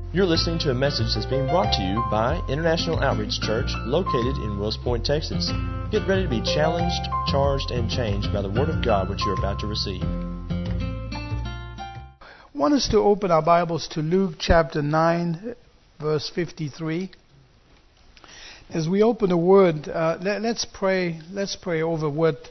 You're listening to a message that's being brought to you by International Outreach Church, located in Wills Point, Texas. Get ready to be challenged, charged, and changed by the Word of God which you're about to receive. I want us to open our Bibles to Luke chapter 9, verse 53. As we open the Word, let's pray. Let's pray over what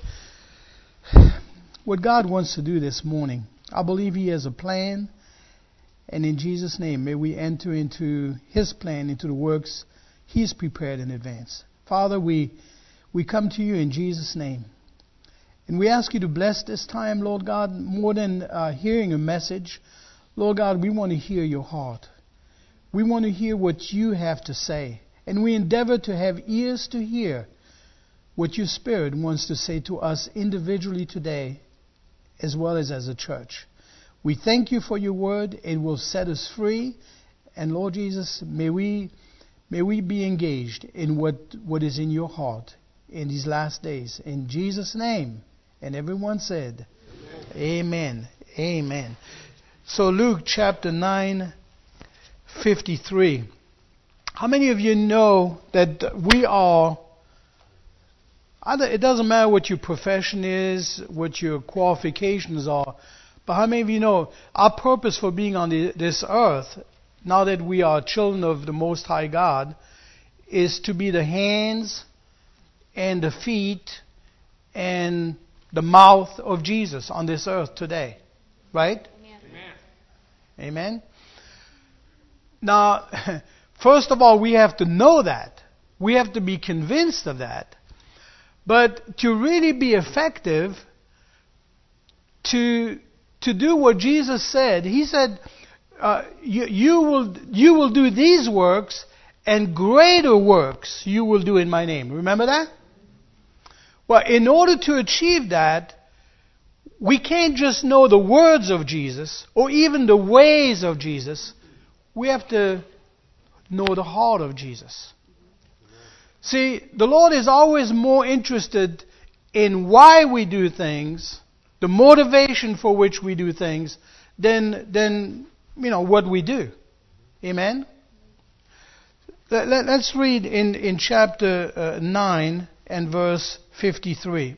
God wants to do this morning. I believe He has a plan. And in Jesus' name, may we enter into His plan, into the works He's prepared in advance. Father, we come to You in Jesus' name. And we ask You to bless this time, Lord God, more than hearing a message. Lord God, we want to hear Your heart. We want to hear what You have to say. And we endeavor to have ears to hear what Your Spirit wants to say to us individually today, as well as a church. We thank You for Your word. It will set us free. And Lord Jesus, may we be engaged in what is in Your heart in these last days. In Jesus' name. And everyone said, Amen. Amen. So Luke chapter 9, 53. How many of you know that we are, it doesn't matter what your profession is, what your qualifications are, but how many of you know our purpose for being on this earth, now that we are children of the Most High God, is to be the hands and the feet and the mouth of Jesus on this earth today. Right? Amen. Amen. Now, first of all, we have to know that. We have to be convinced of that. But to really be effective, to do what Jesus said, He said, you will do these works, and greater works you will do in My name. Remember that? Well, in order to achieve that, we can't just know the words of Jesus, or even the ways of Jesus. We have to know the heart of Jesus. See, the Lord is always more interested in why we do things, the motivation for which we do things, than what we do. Amen? Let's read in chapter 9 and verse 53.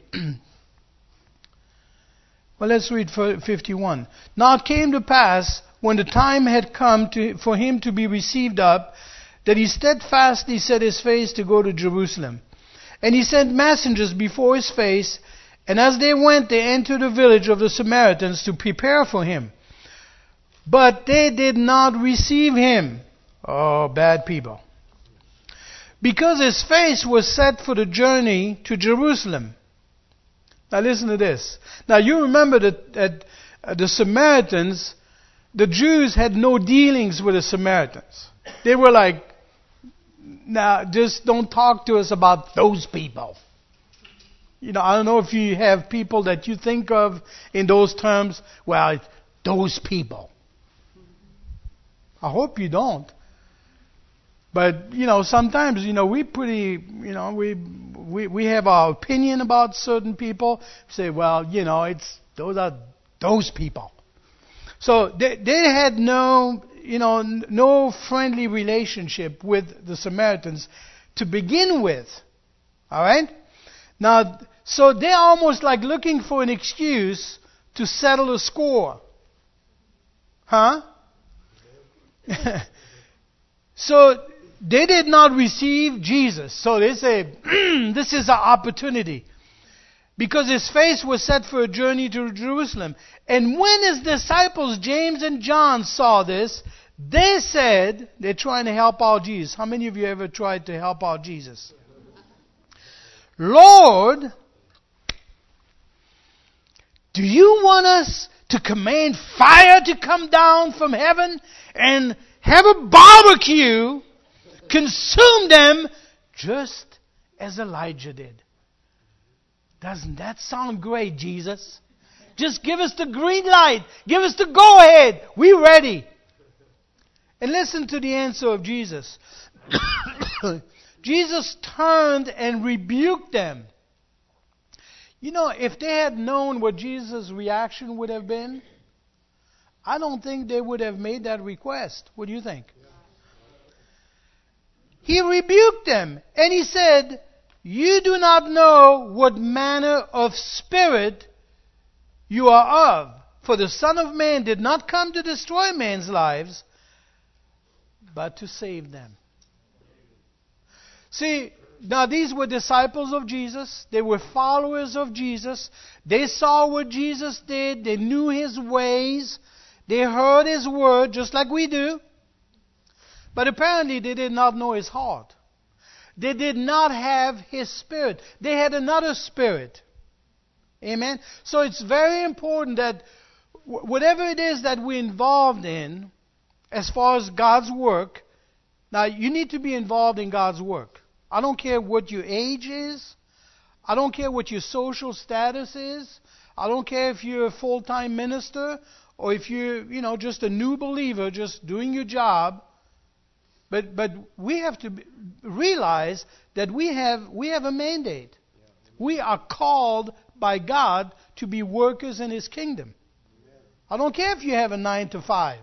Well, let's read 51. Now it came to pass, when the time had come for Him to be received up, that He steadfastly set His face to go to Jerusalem. And He sent messengers before His face, and as they went, they entered the village of the Samaritans to prepare for Him. But they did not receive Him. Oh, bad people. Because His face was set for the journey to Jerusalem. Now listen to this. Now you remember that the Samaritans, the Jews had no dealings with the Samaritans. They were like, now just don't talk to us about those people. I don't know if you have people that you think of in those terms. Well, it's those people. I hope you don't. But, sometimes, we pretty, we have our opinion about certain people. We say, well, those are those people. So they had no friendly relationship with the Samaritans to begin with. All right? Now, so they're almost like looking for an excuse to settle a score. Huh? So they did not receive Jesus. So they say, this is our opportunity. Because His face was set for a journey to Jerusalem. And when His disciples, James and John, saw this, they said, they're trying to help out Jesus. How many of you ever tried to help out Jesus? Lord, do You want us to command fire to come down from heaven and have a barbecue, consume them, just as Elijah did? Doesn't that sound great, Jesus? Just give us the green light. Give us the go-ahead. We're ready. And listen to the answer of Jesus. Jesus turned and rebuked them. If they had known what Jesus' reaction would have been, I don't think they would have made that request. What do you think? He rebuked them, and he said, you do not know what manner of spirit you are of. For the Son of Man did not come to destroy men's lives, but to save them. See, now these were disciples of Jesus. They were followers of Jesus. They saw what Jesus did. They knew His ways. They heard His word, just like we do. But apparently they did not know His heart. They did not have His Spirit. They had another spirit. Amen? So it's very important that whatever it is that we're involved in, as far as God's work, now you need to be involved in God's work. I don't care what your age is. I don't care what your social status is. I don't care if you're a full-time minister or if you're, just a new believer, just doing your job. But we have to realize that we have a mandate. We are called by God to be workers in His kingdom. I don't care if you have a 9 to 5.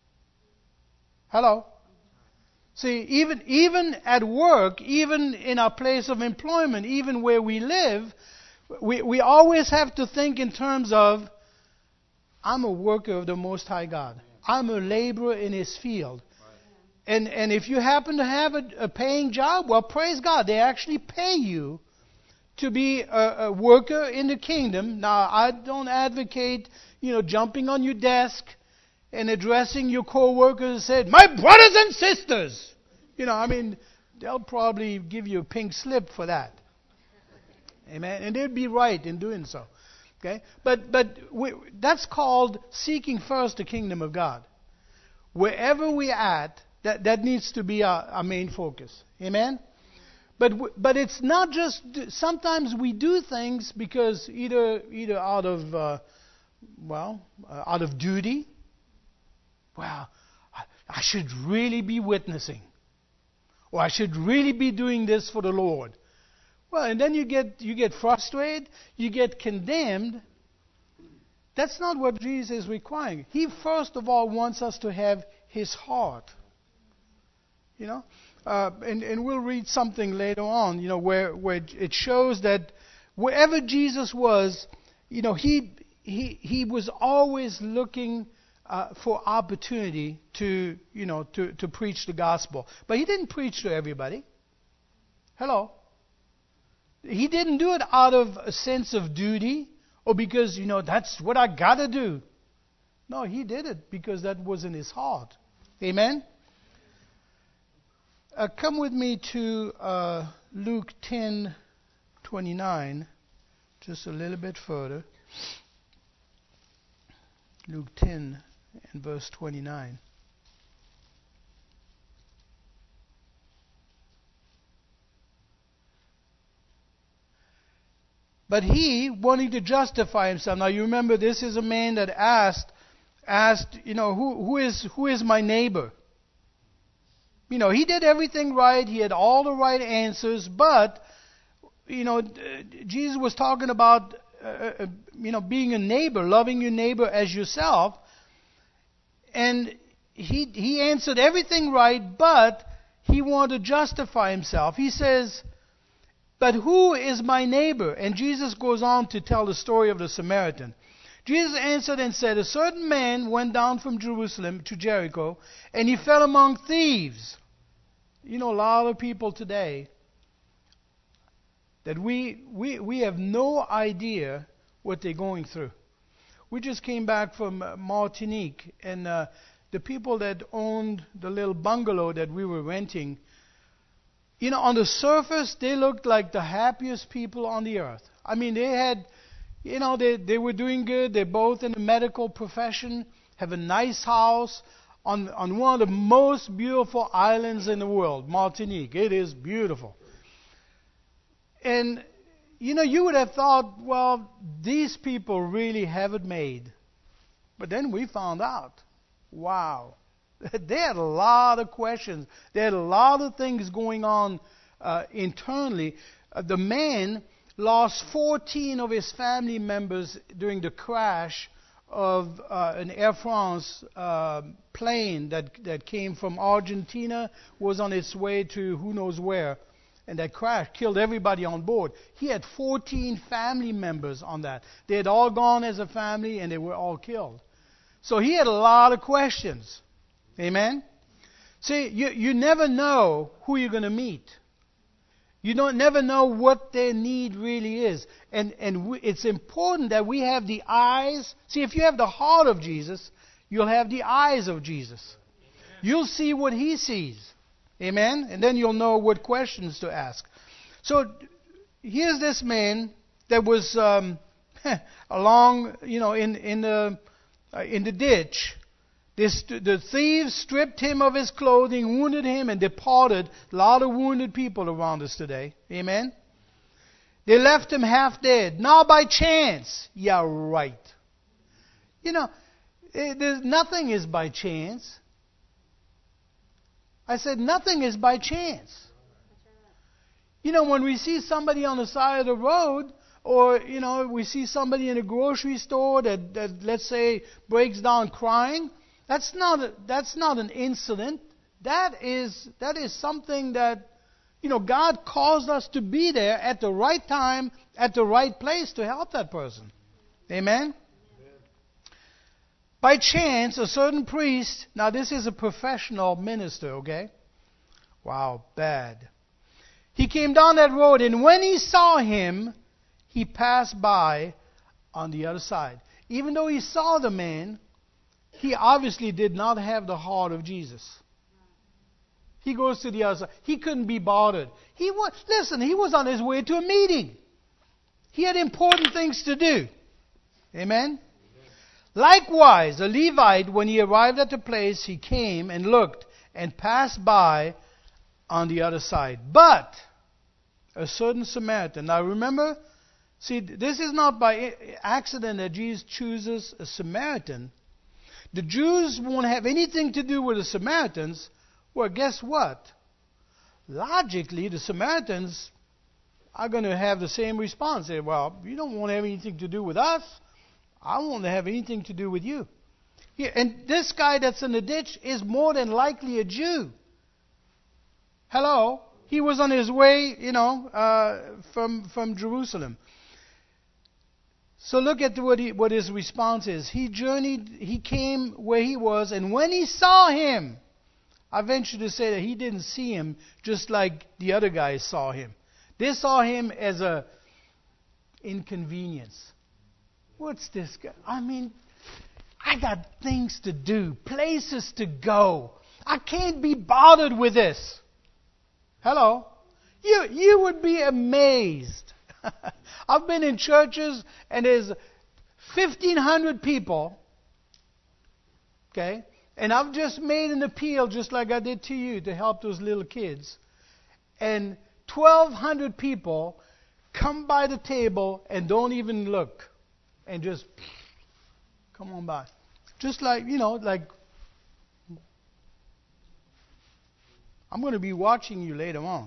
Hello? See, even at work, even in our place of employment, even where we live, we always have to think in terms of, I'm a worker of the Most High God. I'm a laborer in His field. And if you happen to have a paying job, well, praise God. They actually pay you to be a worker in the kingdom. Now, I don't advocate, jumping on your desk and addressing your co-workers and saying, my brothers and sisters. They'll probably give you a pink slip for that. Amen. And they'd be right in doing so. Okay? But that's called seeking first the kingdom of God. Wherever we're at, that needs to be our main focus. Amen? But it's not just, sometimes we do things because either out of, out of duty. Well, I should really be witnessing. Or I should really be doing this for the Lord. Well, and then you get frustrated, you get condemned. That's not what Jesus is requiring. He first of all wants us to have His heart. And we'll read something later on, where it shows that wherever Jesus was, he was always looking for opportunity to preach the gospel. But He didn't preach to everybody. Hello. He didn't do it out of a sense of duty or because, that's what I got to do. No, He did it because that was in His heart. Amen? Come with me to Luke 10:29, just a little bit further. Luke 10 and verse 29. But he, wanting to justify himself. Now you remember, this is a man that asked, who is my neighbor? He did everything right. He had all the right answers. But, Jesus was talking about, being a neighbor, loving your neighbor as yourself. And he answered everything right, but he wanted to justify himself. He says, but who is my neighbor? And Jesus goes on to tell the story of the Samaritan. Jesus answered and said, a certain man went down from Jerusalem to Jericho, and he fell among thieves. A lot of people today that we have no idea what they're going through. We just came back from Martinique, and the people that owned the little bungalow that we were renting, on the surface, they looked like the happiest people on the earth. They had, they were doing good. They're both in the medical profession, have a nice house on one of the most beautiful islands in the world, Martinique. It is beautiful. And, you would have thought, well, these people really have it made. But then we found out, wow, they had a lot of questions. They had a lot of things going on internally. The man lost 14 of his family members during the crash an Air France plane that came from Argentina, was on its way to who knows where, and that crashed, killed everybody on board. He had 14 family members on that. They had all gone as a family, and they were all killed. So he had a lot of questions. Amen? See, you never know who you're going to meet. You never know what their need really is. And it's important that we have the eyes. See, if you have the heart of Jesus, you'll have the eyes of Jesus. You'll see what He sees. Amen? And then you'll know what questions to ask. So here's this man that was along, in the ditch. The thieves stripped him of his clothing, wounded him, and departed. A lot of wounded people around us today. Amen? They left him half dead. Now by chance. Yeah, right. Nothing is by chance. I said nothing is by chance. When we see somebody on the side of the road, or, we see somebody in a grocery store that let's say, breaks down crying, that's not an incident. That is something that, God caused us to be there at the right time, at the right place to help that person. Amen? By chance, a certain priest, now this is a professional minister, okay? Wow, bad. He came down that road, and when he saw him, he passed by on the other side. Even though he saw the man, he obviously did not have the heart of Jesus. He goes to the other side. He couldn't be bothered. He was on his way to a meeting. He had important things to do. Amen? Likewise, a Levite, when he arrived at the place, he came and looked and passed by on the other side. But a certain Samaritan. Now remember, see, this is not by accident that Jesus chooses a Samaritan. The Jews won't have anything to do with the Samaritans. Well, guess what? Logically, the Samaritans are going to have the same response. Say, well, you don't want to have anything to do with us. I won't have anything to do with you. Yeah, and this guy that's in the ditch is more than likely a Jew. Hello? He was on his way, from Jerusalem. So look at what his response is. He journeyed, he came where he was, and when he saw him, I venture to say that he didn't see him just like the other guys saw him. They saw him as a inconvenience. What's this guy? I got things to do, places to go. I can't be bothered with this. Hello? You would be amazed. I've been in churches and there's 1,500 people. Okay? And I've just made an appeal just like I did to you to help those little kids. And 1,200 people come by the table and don't even look. And just come on by. Just like, I'm going to be watching you later on.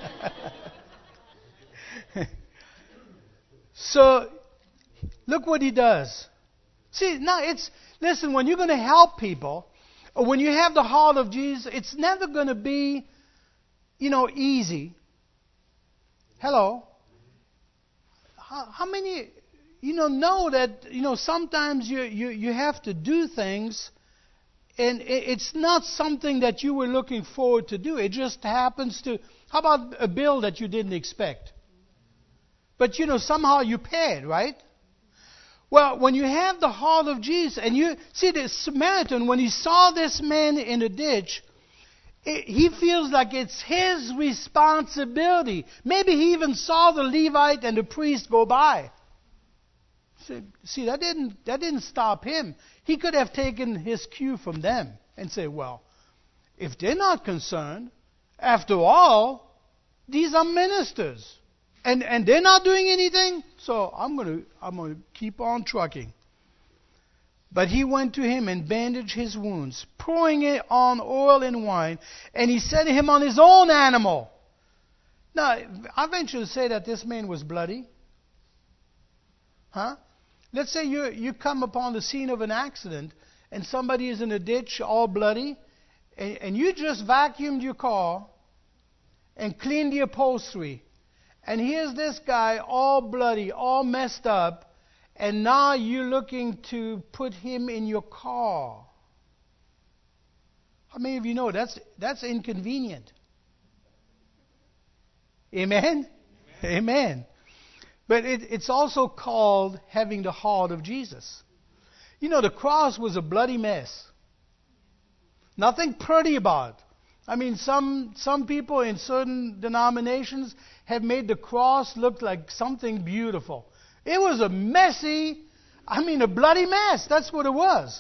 So, look what he does. See, now listen, when you're going to help people, or when you have the heart of Jesus, it's never going to be, easy. Hello? How many... know that, sometimes you have to do things, and it's not something that you were looking forward to do. It just happens to... How about a bill that you didn't expect? But, somehow you paid, right? Well, when you have the heart of Jesus, and you see the Samaritan, when he saw this man in a ditch, he feels like it's his responsibility. Maybe he even saw the Levite and the priest go by. See, that didn't stop him. He could have taken his cue from them and say, well, if they're not concerned, after all, these are ministers. And they're not doing anything, so I'm going to keep on trucking. But he went to him and bandaged his wounds, pouring it on oil and wine, and he set him on his own animal. Now, I venture to say that this man was bloody. Huh? Let's say you come upon the scene of an accident and somebody is in a ditch all bloody, and you just vacuumed your car and cleaned the upholstery. And here's this guy all bloody, all messed up, and now you're looking to put him in your car. How many of you know that's inconvenient? Amen? Amen. But it's also called having the heart of Jesus. You know, the cross was a bloody mess. Nothing pretty about it. I mean, some people in certain denominations have made the cross look like something beautiful. It was a messy, a bloody mess. That's what it was.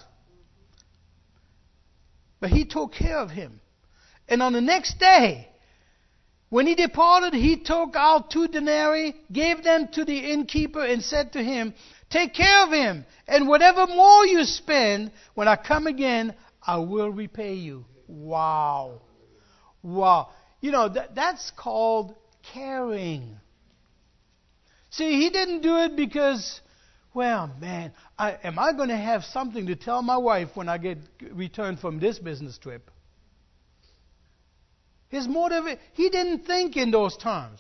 But he took care of him. And on the next day, when he departed, he took out 2 denarii, gave them to the innkeeper, and said to him, "Take care of him, and whatever more you spend, when I come again, I will repay you." Wow. Wow. You know, that's called caring. See, he didn't do it because, well, man, am I going to have something to tell my wife when I get returned from this business trip? His motive, he didn't think in those terms.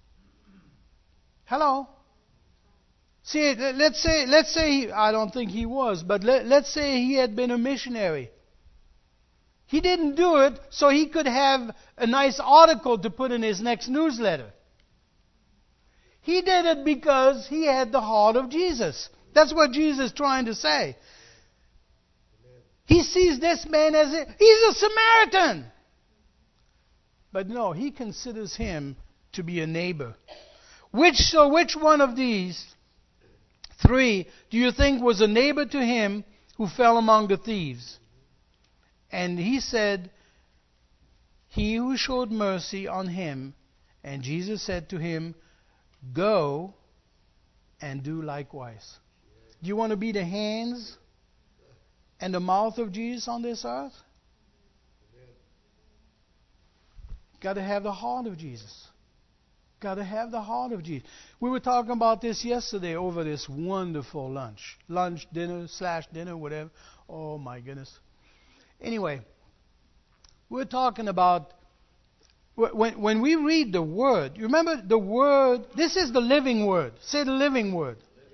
Hello? See, let's say, I don't think he was, but let's say he had been a missionary. He didn't do it so he could have a nice article to put in his next newsletter. He did it because he had the heart of Jesus. That's what Jesus is trying to say. He sees this man as he's a Samaritan. But no, he considers him to be a neighbor. Which one of these 3 do you think was a neighbor to him who fell among the thieves? And he said, "He who showed mercy on him." And Jesus said to him, "Go and do likewise." Do you want to be the hands and the mouth of Jesus on this earth? Got to have the heart of Jesus. Got to have the heart of Jesus. We were talking about this yesterday over this wonderful lunch, dinner, whatever. Oh my goodness. Anyway, we're talking about when we read the Word. You remember the Word? This is the living Word. Say the living Word.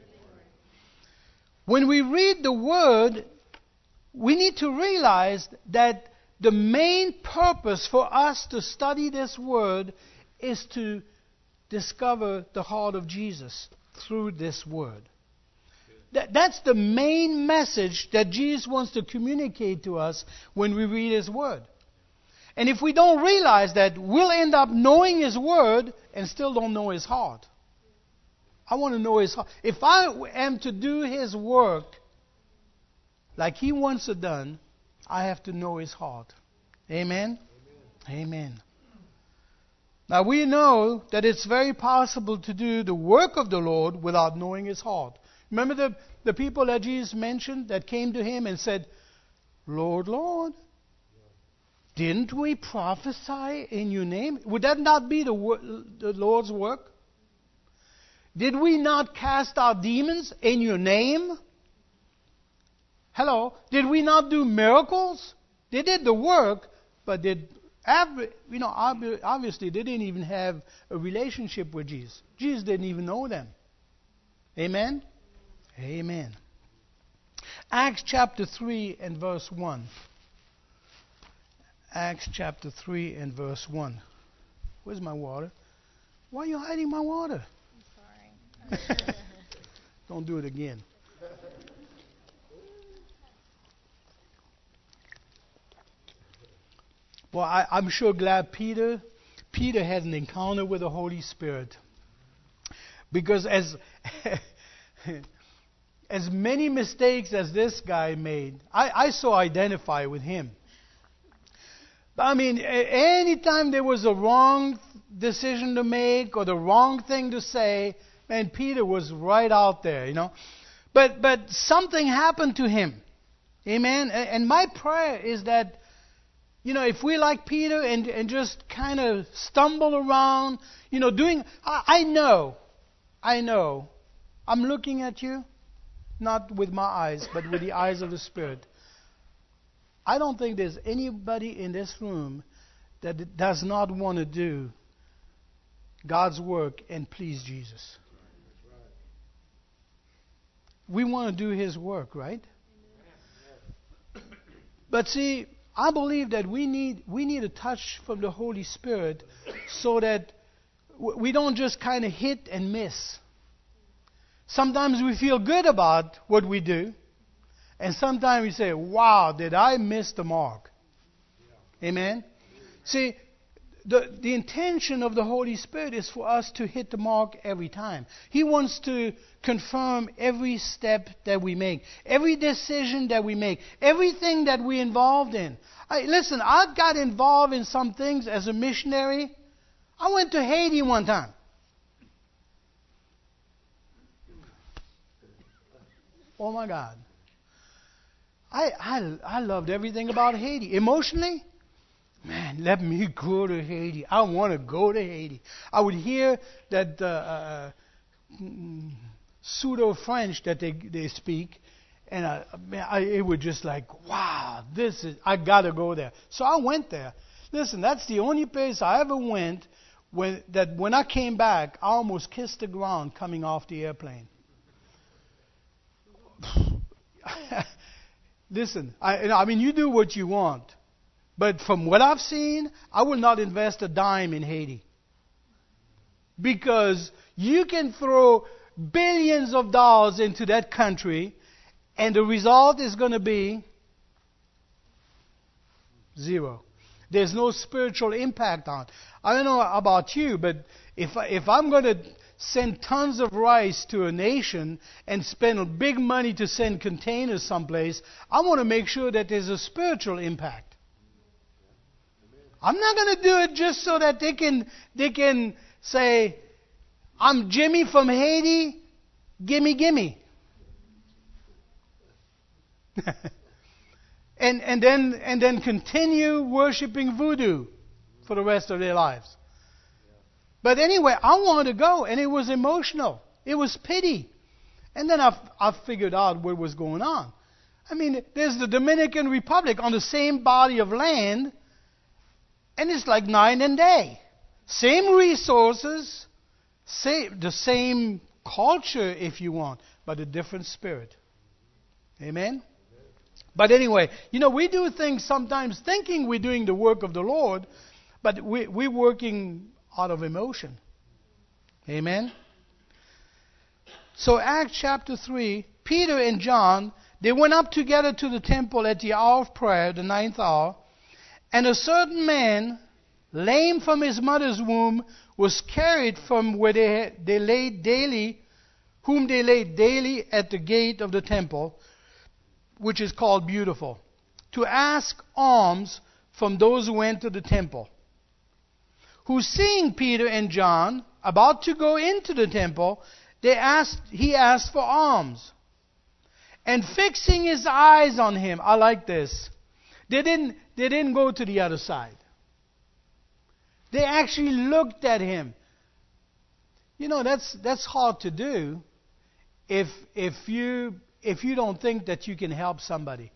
When we read the Word, we need to realize that the main purpose for us to study this Word is to discover the heart of Jesus through this Word. That's the main message that Jesus wants to communicate to us when we read His Word. And if we don't realize that, we'll end up knowing His Word and still don't know His heart. I want to know His heart. If I am to do His work like He wants it done, I have to know His heart. Amen? Amen. Now we know that it's very possible to do the work of the Lord without knowing His heart. Remember the people that Jesus mentioned that came to Him and said, "Lord, Lord, didn't we prophesy in your name?" Would that not be the Lord's work? Did we not cast out demons in your name? Hello? Did we not do miracles? They did the work, but obviously they didn't even have a relationship with Jesus. Jesus didn't even know them. Amen? Amen. Acts chapter 3 and verse 1. Acts chapter 3 and verse 1. Where's my water? Why are you hiding my water? I'm sorry. Don't do it again. Well, I'm sure glad Peter had an encounter with the Holy Spirit. Because as many mistakes as this guy made, I so identify with him. I mean, anytime there was a wrong decision to make or the wrong thing to say, man, Peter was right out there, But something happened to him. Amen? And my prayer is that, if we like Peter and just kind of stumble around, I know, I'm looking at you. not with my eyes, but with the eyes of the Spirit. I don't think there's anybody in this room that does not want to do God's work and please Jesus. We want to do His work, right? But see, I believe that we need a touch from the Holy Spirit so that we don't just kind of hit and miss. Sometimes we feel good about what we do, and sometimes we say, wow, did I miss the mark? Amen? See, the intention of the Holy Spirit is for us to hit the mark every time. He wants to confirm every step that we make, every decision that we make, everything that we're involved in. Listen, I got involved in some things as a missionary. I went to Haiti one time. Oh my God. I loved everything about Haiti. Emotionally, man, let me go to Haiti. I want to go to Haiti. I would hear that pseudo-French that they speak, and it was just like, wow, I got to go there. So I went there. Listen, that's the only place I ever went when I came back, I almost kissed the ground coming off the airplane. Listen, I mean, you do what you want. But from what I've seen, I will not invest a dime in Haiti. Because you can throw billions of dollars into that country, and the result is going to be zero. There's no spiritual impact on it. I don't know about you, but if I'm going to send tons of rice to a nation and spend big money to send containers someplace, I want to make sure that there's a spiritual impact. I'm not going to do it just so that they can say, I'm Jimmy from Haiti, gimme. and then continue worshiping voodoo for the rest of their lives. But anyway, I wanted to go, and it was emotional. It was pity. And then I figured out what was going on. I mean, there's the Dominican Republic on the same body of land, and it's like night and day. Same resources, the same culture, if you want, but a different spirit. Amen? But anyway, we do things sometimes thinking we're doing the work of the Lord, but we're working out of emotion. Amen? So Acts chapter 3, Peter and John, they went up together to the temple at the hour of prayer, the 9th hour, and a certain man, lame from his mother's womb, was carried from where they laid daily, whom they laid daily at the gate of the temple, which is called Beautiful, to ask alms from those who entered the temple. Who, seeing Peter and John about to go into the temple, he asked for alms. And fixing his eyes on him, I like this. They didn't go to the other side. They actually looked at him. That's hard to do if you don't think that you can help somebody.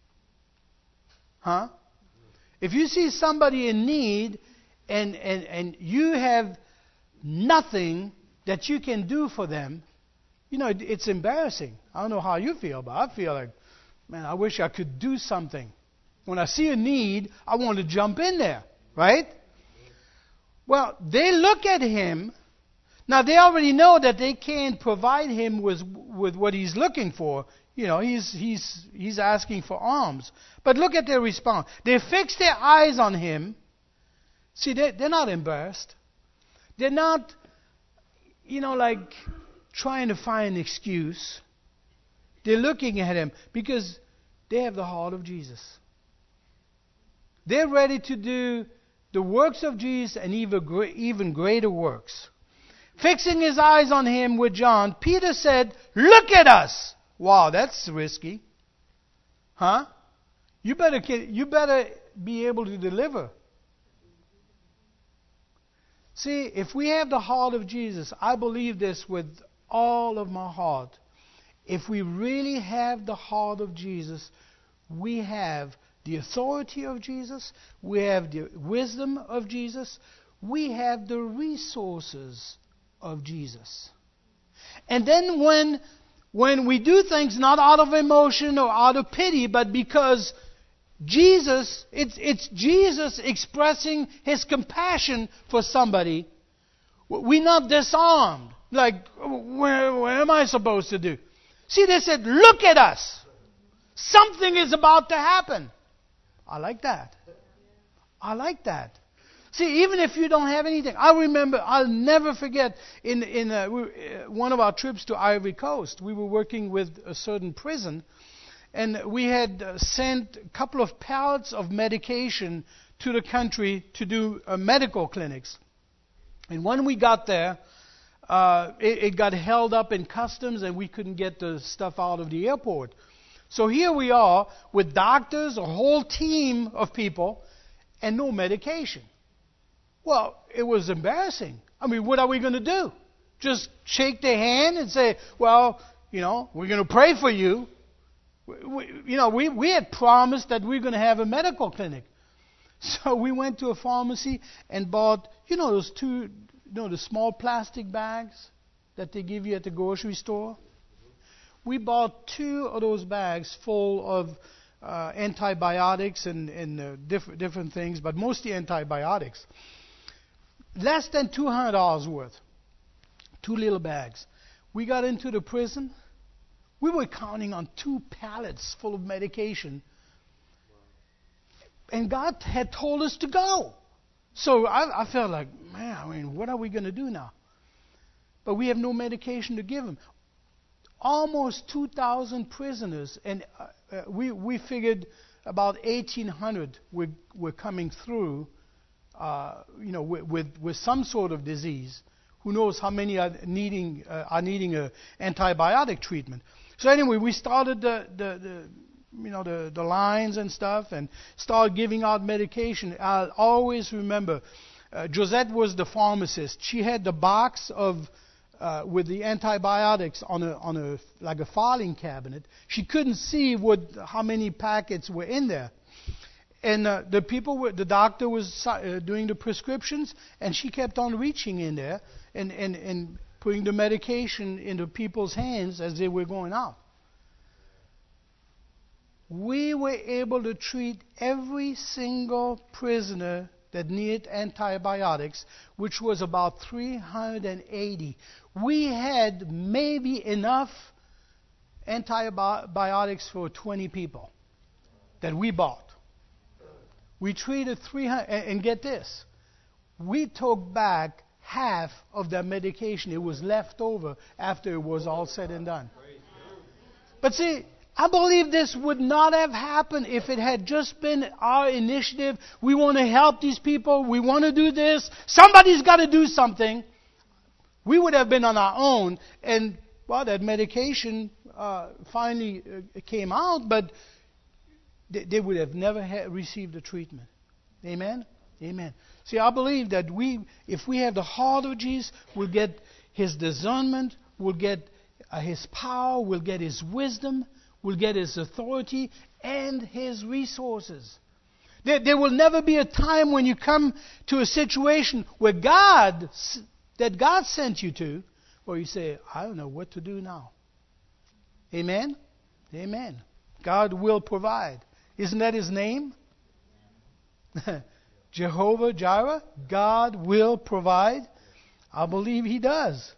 Huh? If you see somebody in need and you have nothing that you can do for them, it's embarrassing. I don't know how you feel, but I feel like, man, I wish I could do something. When I see a need, I want to jump in there, right? Well, they look at him. Now, they already know that they can't provide him with what he's looking for. He's asking for alms. But look at their response. They fix their eyes on him. See, they're not embarrassed. They're not, like trying to find an excuse. They're looking at him because they have the heart of Jesus. They're ready to do the works of Jesus and even greater works. Fixing his eyes on him with John, Peter said, "Look at us." Wow, that's risky. Huh? You better be able to deliver. See, if we have the heart of Jesus, I believe this with all of my heart. if we really have the heart of Jesus, we have the authority of Jesus, we have the wisdom of Jesus, we have the resources of Jesus. And then when we do things not out of emotion or out of pity, but because Jesus, it's Jesus expressing His compassion for somebody, we're not disarmed. Like, what am I supposed to do? See, they said, look at us. Something is about to happen. I like that. I like that. See, even if you don't have anything. I'll never forget, in one of our trips to Ivory Coast, we were working with a certain prison, and we had sent a couple of pallets of medication to the country to do medical clinics. And when we got there, it got held up in customs and we couldn't get the stuff out of the airport. So here we are with doctors, a whole team of people, and no medication. Well, it was embarrassing. I mean, what are we going to do? Just shake their hand and say, well, we're going to pray for you. We had promised that we were going to have a medical clinic. So we went to a pharmacy and bought, those the small plastic bags that they give you at the grocery store. We bought 2 of those bags full of antibiotics and different things, but mostly antibiotics. Less than $200 worth. 2 little bags. We got into the prison. We were counting on 2 pallets full of medication. And God had told us to go. So I felt like, man, what are we going to do now? But we have no medication to give them. Almost 2,000 prisoners, and we figured about 1,800 were coming through, with some sort of disease. Who knows how many are needing an antibiotic treatment? So anyway, we started the lines and stuff, and started giving out medication. I'll always remember, Josette was the pharmacist. She had the box of with the antibiotics on a like a filing cabinet. She couldn't see how many packets were in there. And the doctor was doing the prescriptions, and she kept on reaching in there and putting the medication into people's hands as they were going out. We were able to treat every single prisoner that needed antibiotics, which was about 380. We had maybe enough antibiotics for 20 people that we bought. We treated 300, and get this, we took back half of that medication. It was left over after it was all said and done. But see, I believe this would not have happened if it had just been our initiative. We want to help these people. We want to do this. Somebody's got to do something. We would have been on our own. And, that medication finally came out, but they would have never received the treatment. Amen? Amen. See, I believe that if we have the heart of Jesus, we'll get His discernment, we'll get His power, we'll get His wisdom, we'll get His authority and His resources. There will never be a time when you come to a situation where God sent you to, where you say, I don't know what to do now. Amen? Amen. God will provide. Isn't that His name? Jehovah Jireh, God will provide. I believe He does.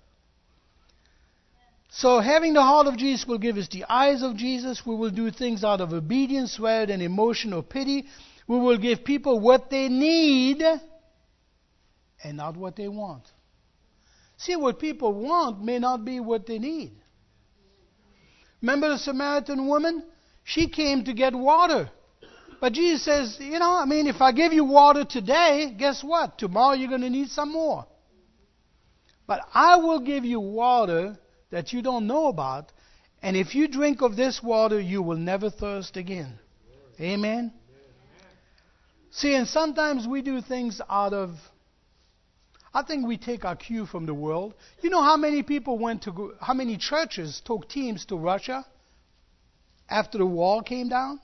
So having the heart of Jesus will give us the eyes of Jesus. We will do things out of obedience rather than emotion or pity. We will give people what they need and not what they want. See, what people want may not be what they need. Remember the Samaritan woman? She came to get water. But Jesus says, if I give you water today, guess what? Tomorrow you're going to need some more. But I will give you water that you don't know about, and if you drink of this water, you will never thirst again. Amen? See, and sometimes we do things out of I think we take our cue from the world. You know how many people how many churches took teams to Russia after the wall came down?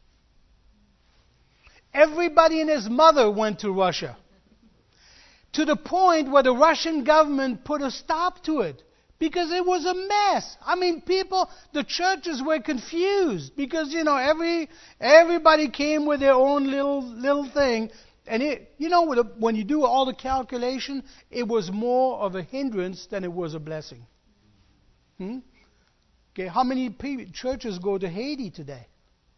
Everybody and his mother went to Russia. To the point where the Russian government put a stop to it. Because it was a mess. I mean, the churches were confused. Because, everybody came with their own little thing. And when you do all the calculation, it was more of a hindrance than it was a blessing. Okay, how many churches go to Haiti today?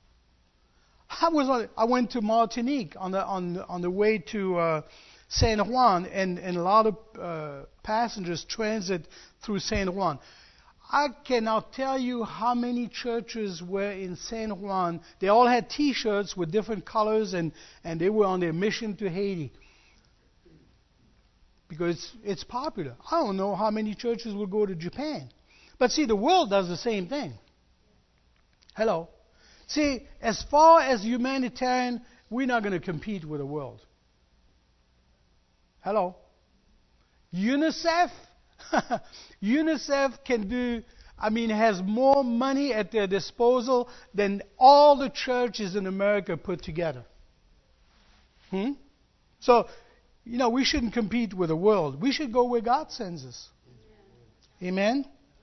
I went to Martinique on the way to San Juan, and a lot of passengers transit through San Juan. I cannot tell you how many churches were in San Juan. They all had T-shirts with different colors, and they were on their mission to Haiti. Because it's popular. I don't know how many churches will go to Japan. But see, the world does the same thing. Hello? See, as far as humanitarian, we're not going to compete with the world. Hello? UNICEF? UNICEF has more money at their disposal than all the churches in America put together. So, we shouldn't compete with the world. We should go where God sends us. Amen?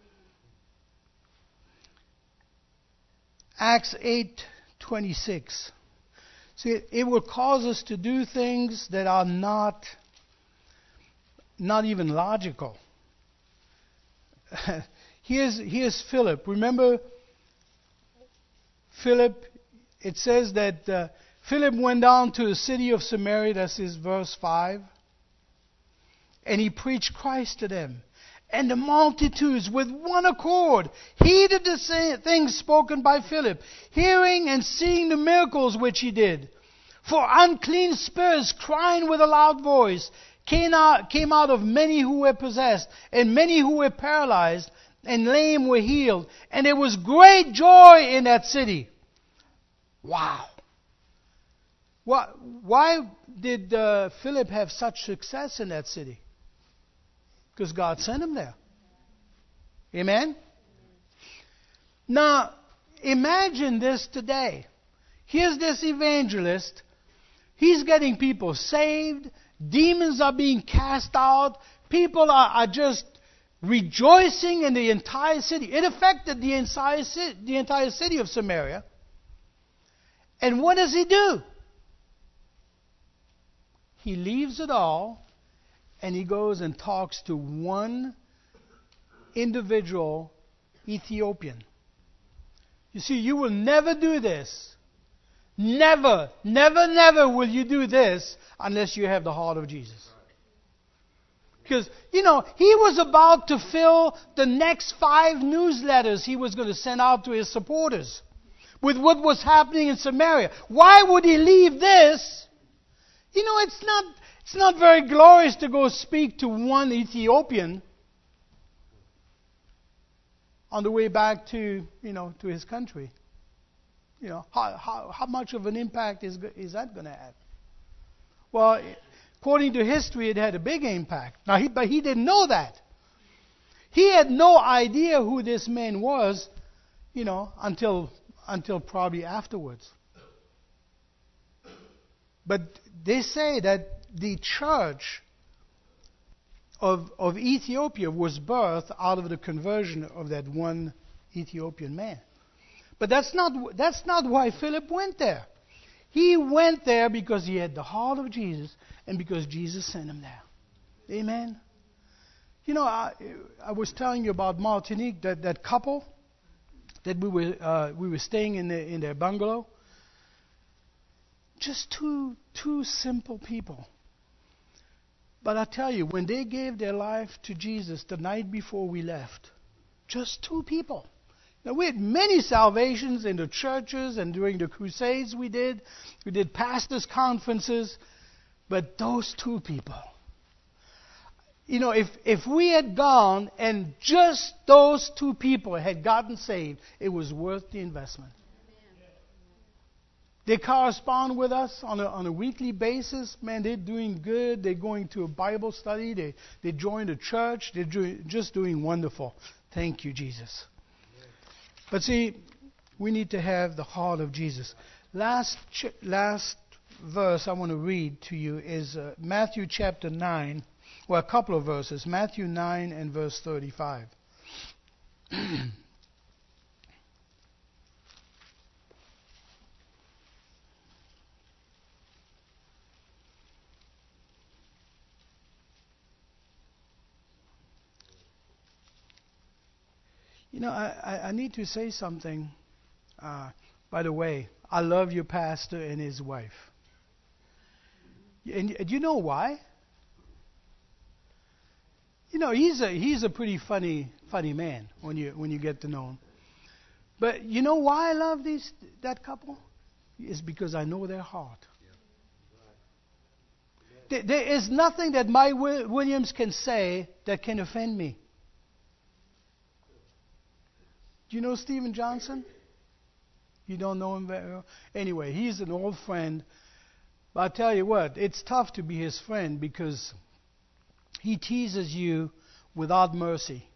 Acts 8:26. See, it will cause us to do things that are not even logical. Here's Philip. Remember Philip? It says that Philip went down to the city of Samaria, that's his verse 5, and he preached Christ to them. And the multitudes with one accord heeded the things spoken by Philip, hearing and seeing the miracles which he did. For unclean spirits, crying with a loud voice, came out of many who were possessed, and many who were paralyzed, and lame were healed. And there was great joy in that city. Wow. Why did Philip have such success in that city? Because God sent him there. Amen? Now, imagine this today. Here's this evangelist. He's getting people saved. Demons are being cast out. People are just rejoicing in the entire city. It affected the entire city of Samaria. And what does he do? He leaves it all. And he goes and talks to one individual Ethiopian. You see, you will never do this. Never, never, never will you do this unless you have the heart of Jesus. Because, he was about to fill the next 5 newsletters he was going to send out to his supporters with what was happening in Samaria. Why would he leave this? It's not very glorious to go speak to one Ethiopian on the way back to his country. How much of an impact is that going to have? Well, according to history, it had a big impact. But he didn't know that. He had no idea who this man was, until probably afterwards. But they say that the church of Ethiopia was birthed out of the conversion of that one Ethiopian man. But that's not why Philip went there. He went there because he had the heart of Jesus and because Jesus sent him there. Amen. I was telling you about Martinique, that couple that we were staying in their bungalow. Just two simple people. But I tell you, when they gave their life to Jesus the night before we left, just 2 people. Now, we had many salvations in the churches and during the crusades we did. We did pastors' conferences. But those 2 people. If we had gone and just those 2 people had gotten saved, it was worth the investment. They correspond with us on a weekly basis. Man, they're doing good. They're going to a Bible study. They joined a church. They're just doing wonderful. Thank you, Jesus. But see, we need to have the heart of Jesus. Last verse I want to read to you is Matthew chapter 9. Well, a couple of verses. Matthew 9 and verse 35. You know, I need to say something. By the way, I love your pastor and his wife. And do you know why? You know, he's a pretty funny man when you get to know him. But you know why I love that couple? It's because I know their heart. There is nothing that Mike Williams can say that can offend me. Do you know Stephen Johnson? You don't know him very well? Anyway, he's an old friend. But I'll tell you what, it's tough to be his friend because he teases you without mercy.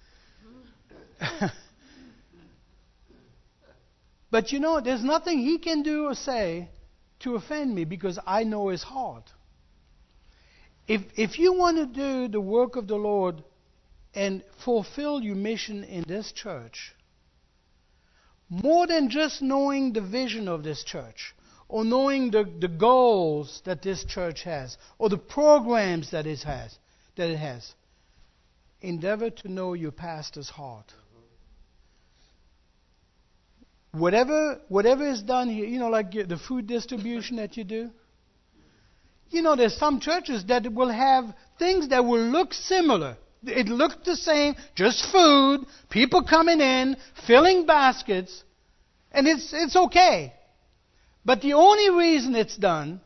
But you know, there's nothing he can do or say to offend me because I know his heart. If you want to do the work of the Lord and fulfill your mission in this church, more than just knowing the vision of this church, or knowing the goals that this church has, or the programs that it has, endeavor to know your pastor's heart. Whatever is done here, you know, like the food distribution that you do. You know, there's some churches that will have things that will look similar. It looked the same, just food, people coming in, filling baskets, and it's okay. But the only reason it's done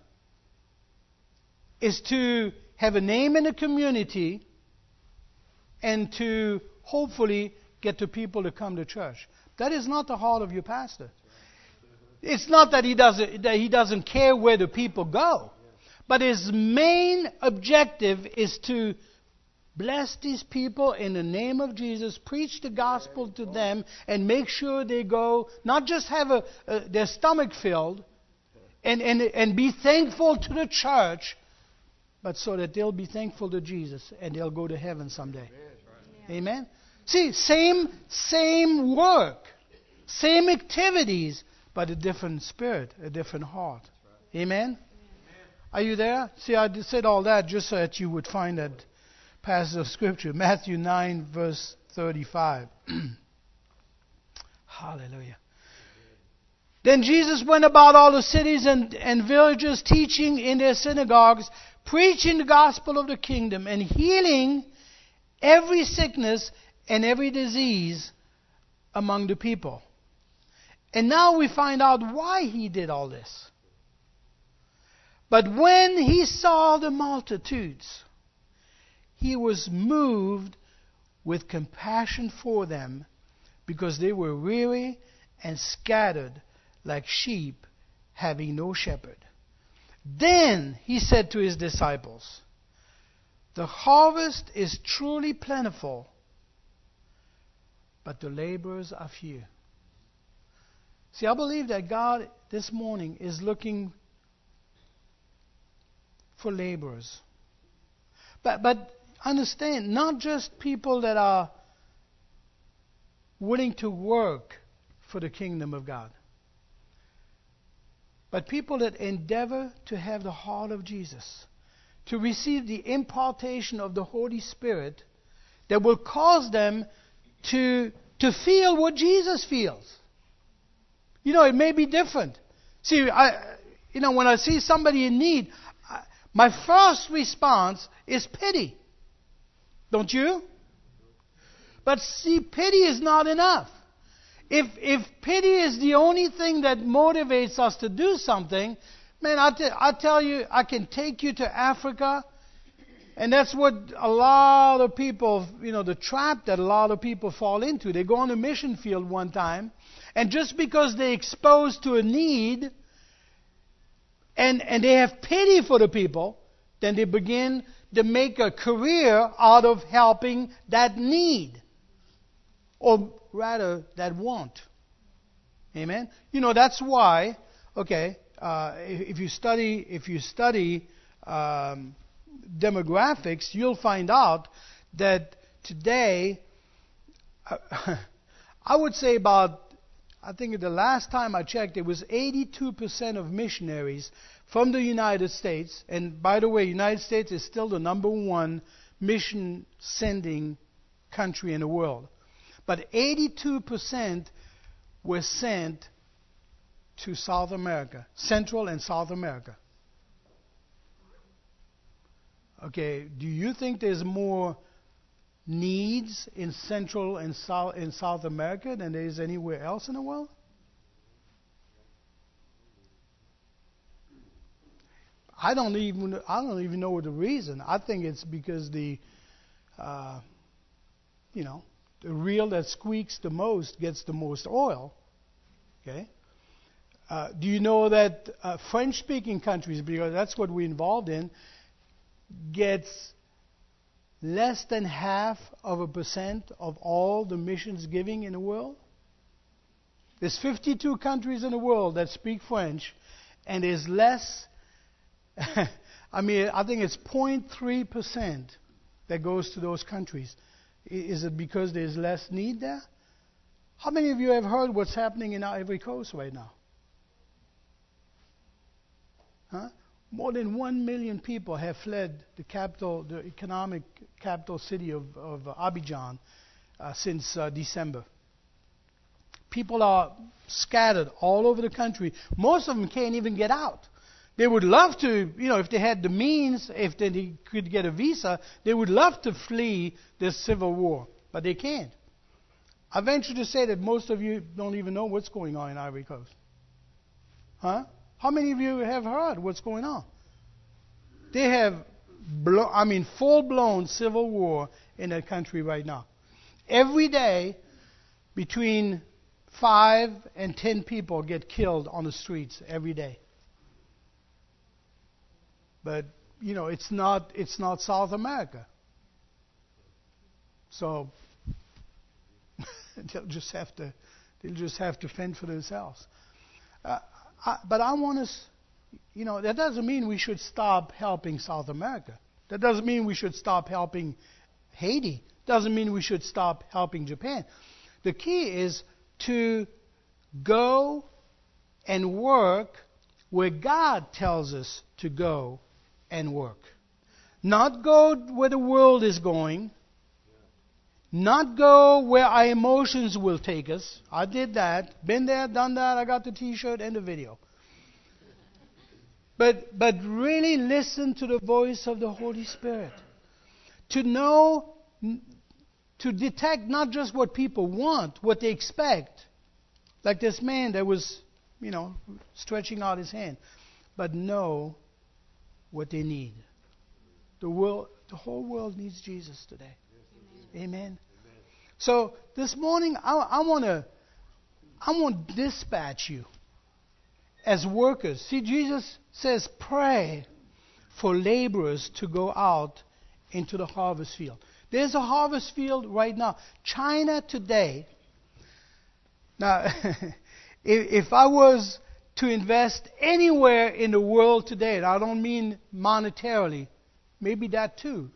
is to have a name in the community and to hopefully get the people to come to church. That is not the heart of your pastor. It's not that he doesn't care where the people go, but his main objective is to bless these people in the name of Jesus, preach the gospel to them, and make sure they go, not just have their stomach filled, and be thankful to the church, but so that they'll be thankful to Jesus and they'll go to heaven someday. Amen? See, same work, same activities, but a different spirit, a different heart. Amen? Are you there? See, I said all that just so that you would find that passage of Scripture. Matthew 9, verse 35. Hallelujah. Then Jesus went about all the cities and villages, teaching in their synagogues, preaching the gospel of the kingdom, and healing every sickness and every disease among the people. And now we find out why he did all this. But when he saw the multitudes, he was moved with compassion for them, because they were weary and scattered like sheep having no shepherd. Then he said to his disciples, "The harvest is truly plentiful, but the laborers are few." See, I believe that God this morning is looking for laborers. But understand, not just people that are willing to work for the kingdom of God, but people that endeavor to have the heart of Jesus, to receive the impartation of the Holy Spirit that will cause them to feel what Jesus feels. You know, it may be different. See, when I see somebody in need, my first response is pity. Don't you? But see, pity is not enough. If pity is the only thing that motivates us to do something, man, I tell you, I can take you to Africa, and that's what a lot of people, the trap that a lot of people fall into. They go on a mission field one time, and just because they're exposed to a need, and they have pity for the people, then they begin to make a career out of helping that need, or rather that want. Amen. You know, that's why. Okay, if you study demographics, you'll find out that today, I would say I think the last time I checked, it was 82% of missionaries from the United States. And by the way, United States is still the number one mission sending country in the world. But 82% were sent to South America, Central and South America. Okay, do you think there's more needs in Central and South America than there is anywhere else in the world? I don't even know the reason. I think it's because the reel that squeaks the most gets the most oil. Okay. Do you know that French-speaking countries, because that's what we're involved in, gets less than 0.5% of all the missions giving in the world? There's 52 countries in the world that speak French, and there's less. I think it's 0.3% that goes to those countries. Is it because there's less need there? How many of you have heard what's happening in Ivory Coast right now? Huh? More than 1 million people have fled the economic capital city of Abidjan since December. People are scattered all over the country. Most of them can't even get out. They would love to, if they had the means, if they could get a visa, they would love to flee this civil war, but they can't. I venture to say that most of you don't even know what's going on in Ivory Coast. Huh? How many of you have heard what's going on? They have, full-blown civil war in that country right now. Every day, between 5 and 10 people get killed on the streets every day. But it's not South America. So they'll just have to fend for themselves. But I want us, that doesn't mean we should stop helping South America. That doesn't mean we should stop helping Haiti. Doesn't mean we should stop helping Japan. The key is to go and work where God tells us to go and work. Not go where the world is going. Not go where our emotions will take us. I did that. Been there, done that. I got the t-shirt and the video. But really listen to the voice of the Holy Spirit. To know, to detect not just what people want, what they expect. Like this man that was, stretching out his hand. But know what they need. The whole world needs Jesus today. Amen. So this morning, I want to dispatch you as workers. See, Jesus says, pray for laborers to go out into the harvest field. There's a harvest field right now. China today. Now, if I was to invest anywhere in the world today, and I don't mean monetarily, maybe that too.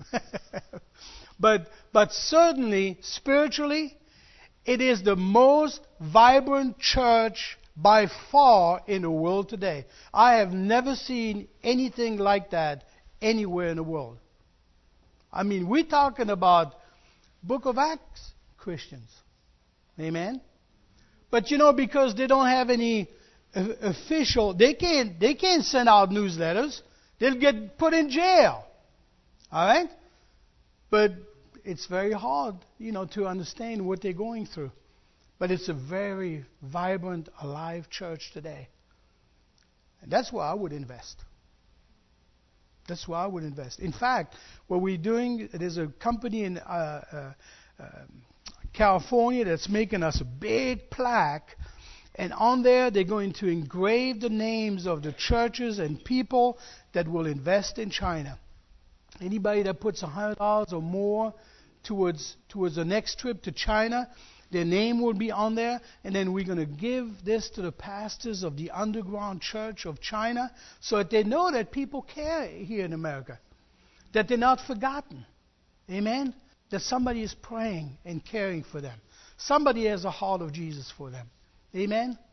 But certainly, spiritually, it is the most vibrant church by far in the world today. I have never seen anything like that anywhere in the world. We're talking about Book of Acts Christians. Amen? But because they don't have any official, they can't send out newsletters. They'll get put in jail. All right? But it's very hard, to understand what they're going through. But it's a very vibrant, alive church today. And that's where I would invest. That's where I would invest. In fact, what we're doing, there's a company in California that's making us a big plaque, And on there, they're going to engrave the names of the churches and people that will invest in China. Anybody that puts $100 or more towards the next trip to China, their name will be on there. And then we're going to give this to the pastors of the underground church of China so that they know that people care here in America, that they're not forgotten. Amen? That somebody is praying and caring for them. Somebody has a heart of Jesus for them. Amen?